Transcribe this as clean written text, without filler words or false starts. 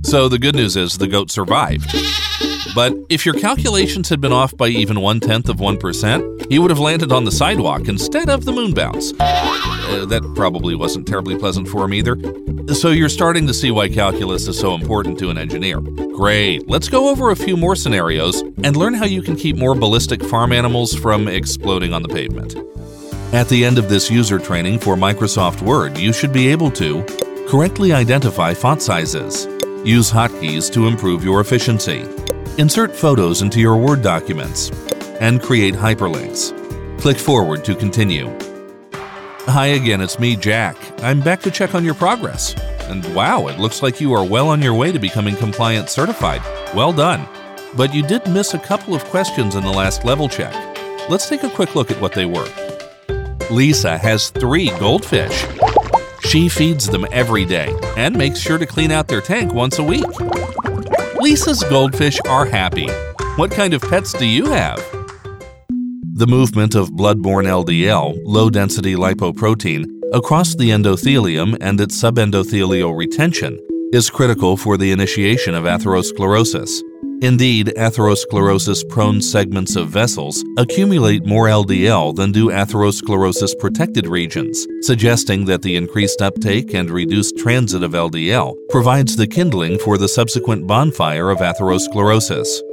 So the good news is the goat survived. But if your calculations had been off by even 0.1%, you would have landed on the sidewalk instead of the moon bounce. That probably wasn't terribly pleasant for him either. So you're starting to see why calculus is so important to an engineer. Great. Let's go over a few more scenarios and learn how you can keep more ballistic farm animals from exploding on the pavement. At the end of this user training for Microsoft Word, you should be able to correctly identify font sizes, use hotkeys to improve your efficiency, insert photos into your Word documents, and create hyperlinks. Click forward to continue. Hi again, it's me, Jack. I'm back to check on your progress. And wow, it looks like you are well on your way to becoming compliance certified. Well done. But you did miss a couple of questions in the last level check. Let's take a quick look at what they were. Lisa has 3 goldfish. She feeds them every day and makes sure to clean out their tank once a week. Lisa's goldfish are happy. What kind of pets do you have? The movement of blood-borne LDL, low-density lipoprotein, across the endothelium and its subendothelial retention is critical for the initiation of atherosclerosis. Indeed, atherosclerosis-prone segments of vessels accumulate more LDL than do atherosclerosis-protected regions, suggesting that the increased uptake and reduced transit of LDL provides the kindling for the subsequent bonfire of atherosclerosis.